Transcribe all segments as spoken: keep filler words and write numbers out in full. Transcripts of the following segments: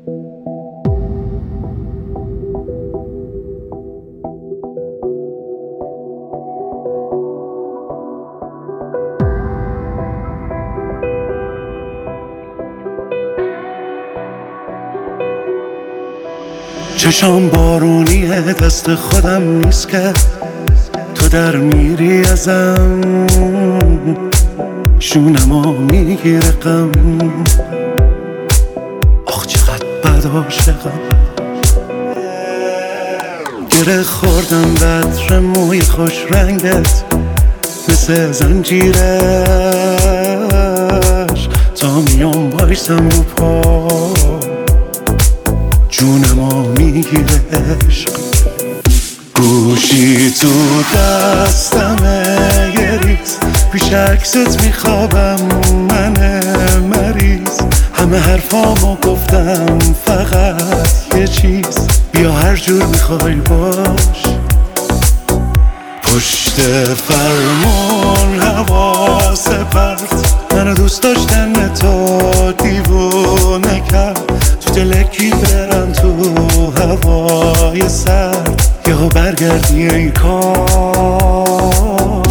چشام بارونیه، دست خودم نیست که تو در میری ازم، شونمو میگیره غم. آخ چقدر بد عاشقم، گره خوردم بطر موی خوش رنگت مثل زنجیرش، تا میام بایستم رو پا جونمو میگیره عشق. گوشی تو دستمه یه ریز، پیش عکست میخوابم من مریض. همه حرفامو گفتم فقط یه چیز، بیا هر جور میخوای باش. پشت فرمون حواس پرت، منو دوست داشتن تو دیوونه کرد. تو دلکی برم تو هوای سرد، یهو برگردی ای کار.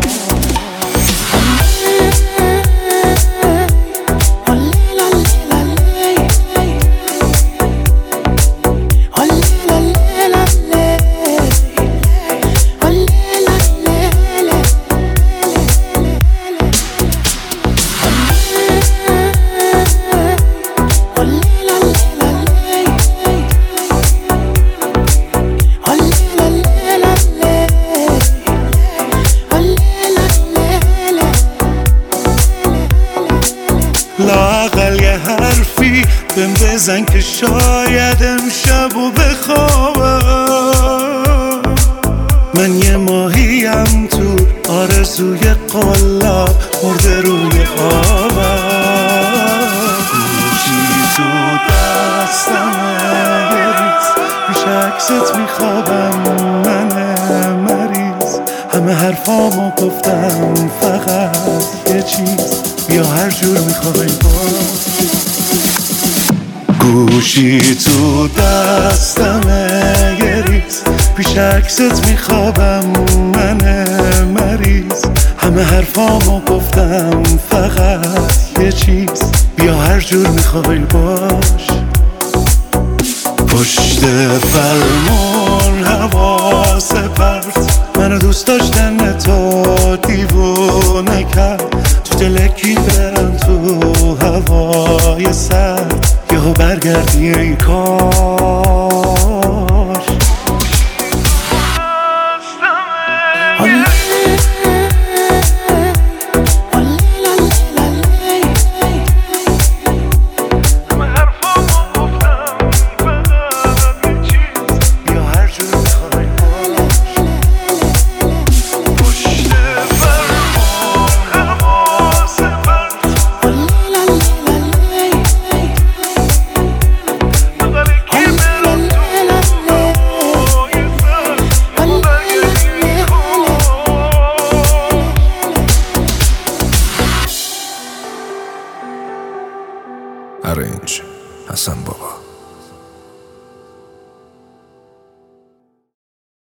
لااقل یه حرفی بهم بزن که شاید امشب و بخوابم. من یه ماهیم تو آرزوی قلاب، مرده روی آبم. گوشی تو دستمه یه ریز، پیش عکست میخوابم من مریض. همه حرفامو گفتم فقط یه چیز، بیا هر جور میخوای باز. گوشی تو دستمه یه ریز، پیش عکست میخوابم من مریض. همه حرفامو گفتم فقط یه چیز، بیا هر جور میخوای باش. پشت فرمون حواس پرت، منو دوست داشتن تو دیوونه کرد. تو دلکی برم تو هوای سرد، یهو برگردی ای کار. Arrange Hasan Baba.